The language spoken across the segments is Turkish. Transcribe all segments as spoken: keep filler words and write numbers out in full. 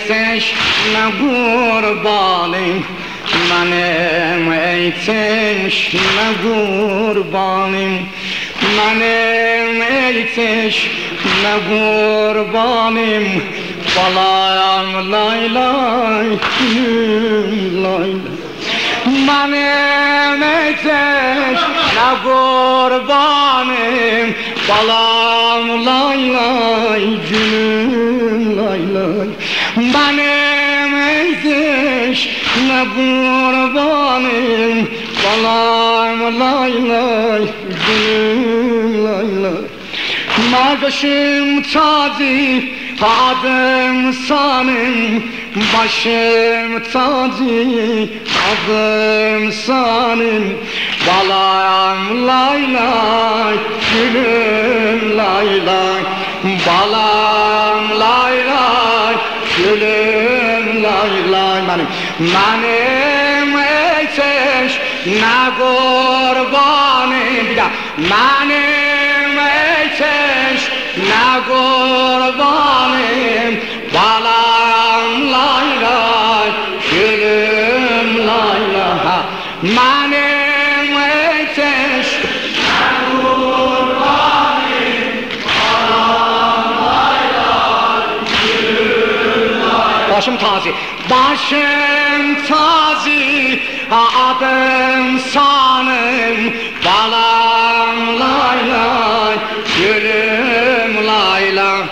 eteşine kurbanım, benim eteşine kurbanım, benim eteşine kurbanım, balam lay lay gülüm lay lay. Benim eteşine kurbanım, balam lay lay gülüm lay lay. Benim eteşine kurbanım, balam lay lay gülüm lay lay. Başım tacı, adım sanım, başım tacı, adım sanım, balam lay lay gülüm lay lay, balam lay lay gülüm lay lay. Benim benim eteşine kurbanım, bir daha benim eteşine kurbanım, balam lay lay gülüm lay lay. Benim eteşine kurbanım, balam lay lay gülüm lay lay. Başım tazi, başım tazi, adım sanım, balam lay lay gülüm lay lay,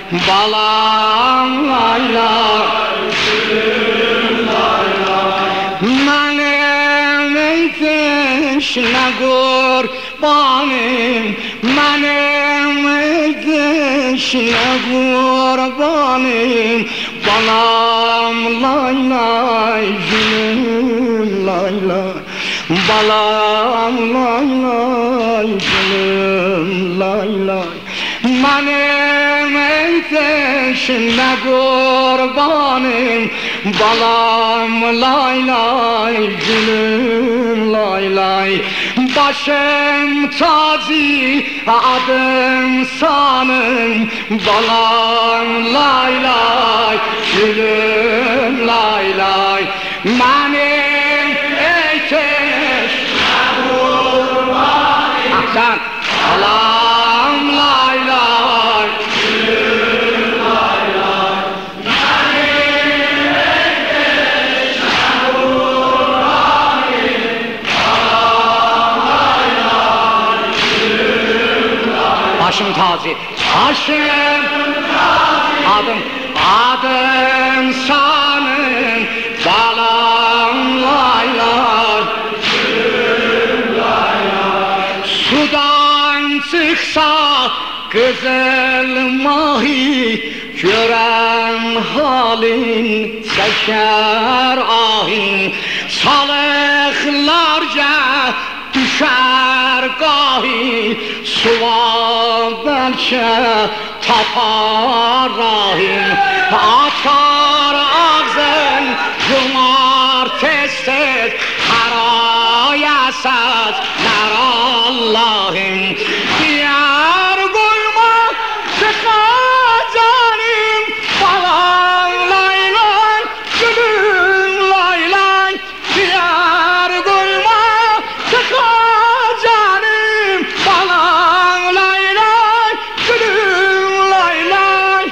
balam lay lay gülüm lay lay. Benim eteşine kurbanım, benim eteşine kurbanım, balam lay lay gülüm lay lay, balam lay lay gülüm lay lay. Benim eteşine kurbanım, balam lay lay gülüm lay lay. Başım tacı, adım sanım, balam lay lay gülüm lay lay. Benim eteşine kurbanım, aksan, balam lay lay gülüm lay lay. Benim eteşine kurbanım, balam lay lay gülüm lay lay. Başım tazi, başım tazi, adım, adım sanım, balam lay lay gülüm lay lay. Sudan çıksa güzel mahi, gören halin çeker ahin, salıklarca düşer gahi, sual belki tapar rahim, atar ağzın yumar tez tez, karayasız ner Allah'ım. Diyar koyma çıkacanim, balam lay lay gülüm lay lay. Diyar koyma çıkacanim, balam lay lay gülüm lay lay.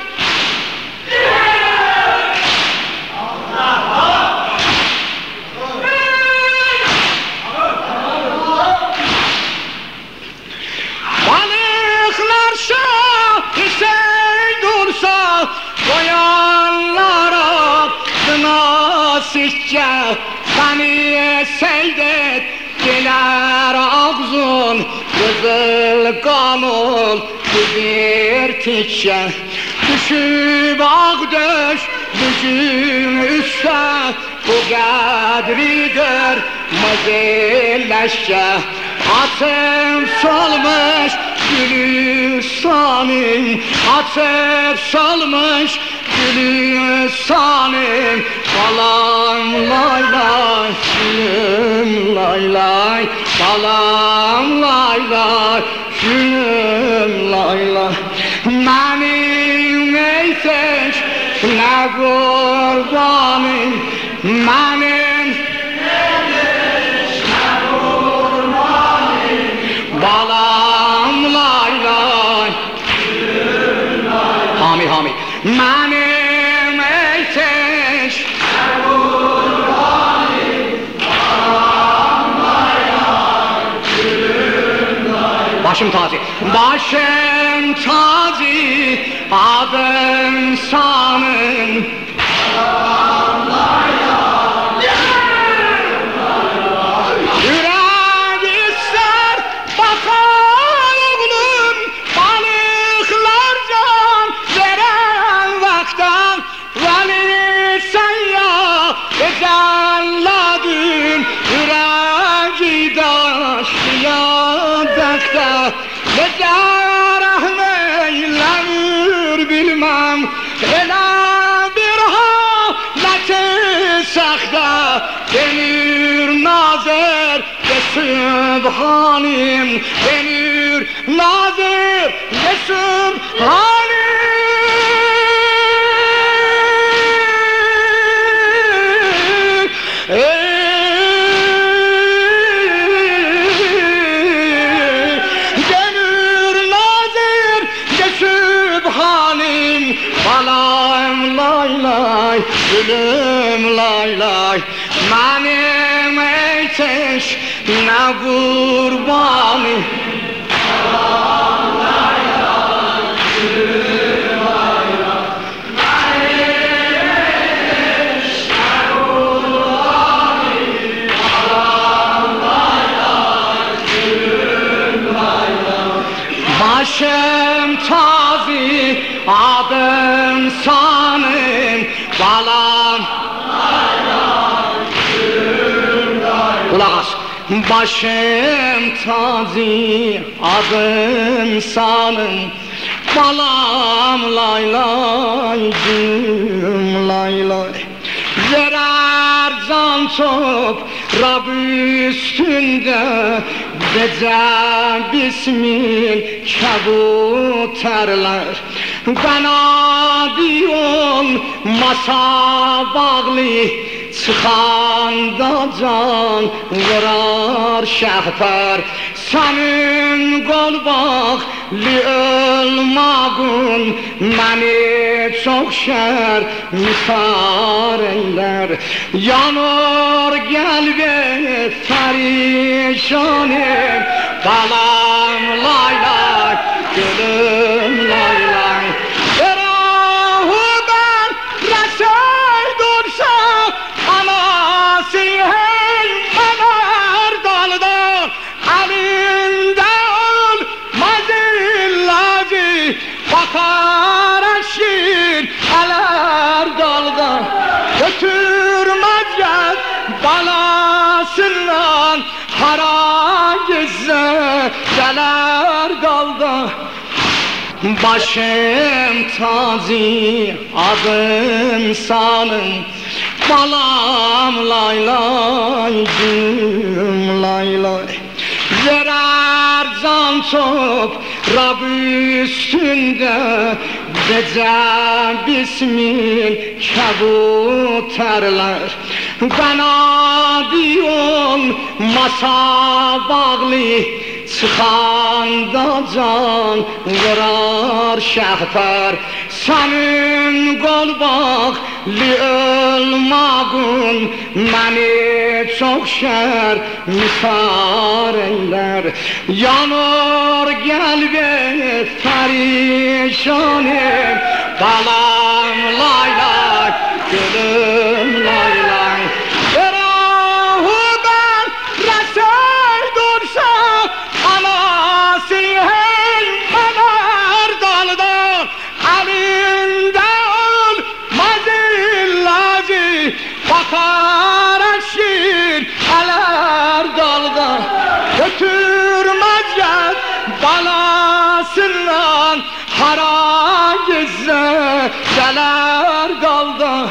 Balıklar şahise dursa, koyanlara nasipçe, beni seydet diler ağzın, kızıl kanol bübirtikçe. Düşüp ağdöş düşün üstte, bu kadri görmezleşçe. Atıp solmuş Gülistan'ım, atıp solmuş Gülistan'ım, balam lay lay gülüm lay lay, balam lay lay gülüm lay lay. Benim eteş ne kurbanım benim, ne kurbanım balam lay lay. Hami hami benim eyteş, ne kurbanım balam lay lay. Başım tazi, başım tazi, adım sanın. Yürek ister bakar oğlum, balıklar can veren vaktan. Veli sen ya ezelladın, yüreği daştı yadakta. Nece rahmeylenir bilmem, ele bir haleti sakta. Denir nazır ve sübhanim, denir nazır ve sübhanim. Balam lay lay, gülüm lay lay, benim eyteş ne kurbanım. Balam lay lay, gülüm lay lay, benim eyteş ne kurbanım. Balam lay lay, gülüm lay lay. Başım tazi, adım sanım, balam lay lay, gülüm lay lay. Kulak as. Başım tazi, adım sanım, balam lay lay, gülüm lay lay. Verer can top Rab üstünde, gece bismil kabuterler. Kanadi olmasa bağlı, çıkanda can vurar şehper. Senin kol bağlı olmağın beni çok şer misar eyler. Yanır gelbe perişanım, balam lay lay, gülüm lay lay. Erahu ben resey dursa, anası hey mener daldan. Elinde olmaz illacı, bakar eşir eler daldan. Götürmez gel balasından, hara gizle geler daldan. Başım tazi, adım sanım, balam lay lay, gülüm lay lay. Verer can top Rab üstünde, gece bismil kabuterler. Kanadi olmasa bağlı, çıkanda can vurar şehper. Senin kol bağlı olmağın beni çok şer misar eyler. Yanır gelbe perişanım, balam lay lay, gülüm lay lay. Erahu ben resey dursa, anası hey mener daldan. Elinde olmaz illacı, bakar eşir eler daldan. Götürmez gel balasından, hara gizle geler daldan.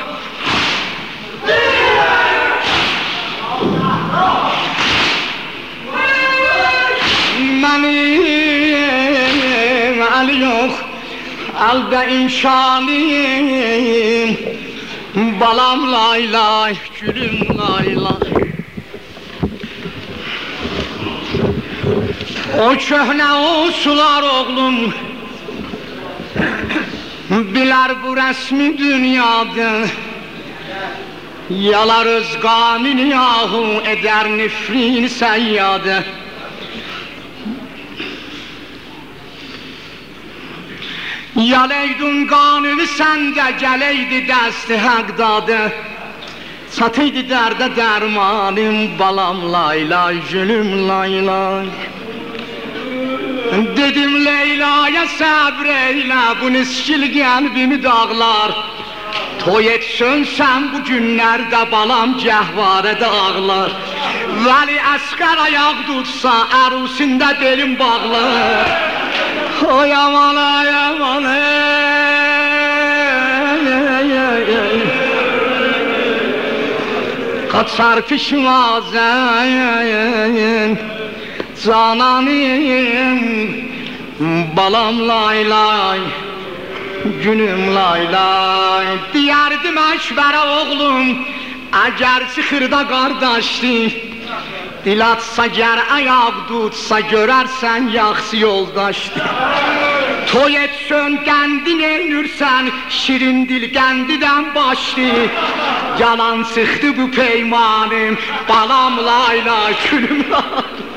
Benim el yok, elde imşanım, Balam lay lay, gülüm lay lay. O köhnə o sular oğlum bilər bu rəsmi dünyada. Yalar öz qanını yahu edər nifrin səyyadə. Yaleydun qanını səndə gələydi dəsti həqdadə. Çatıydı dərdə dərmanım balam lay lay gülüm lay lay. Dedim Leyla'ya səbr eylə bu niskil qəlbimi dağlar. Toy etsən sən bu günlərdə balam cəhvarədə ağlar. Vəli Əsqər ayaq tutsa ərusində belim bağlar. Oy aman ay aman ey Qaçar pişmazən cananım balam lay lay günüm lay lay. Deyərdim Əkbərə oğlum əgər çıxırda qardaşdır, dil atsa gər ayaq tutsa görərsən yaxşı yoldaşdır. Toy etsən qəndin eynürsən şirin dil qəndidən başdır. Yalan çıxdı bu peymanım balam lay lay gülüm lay.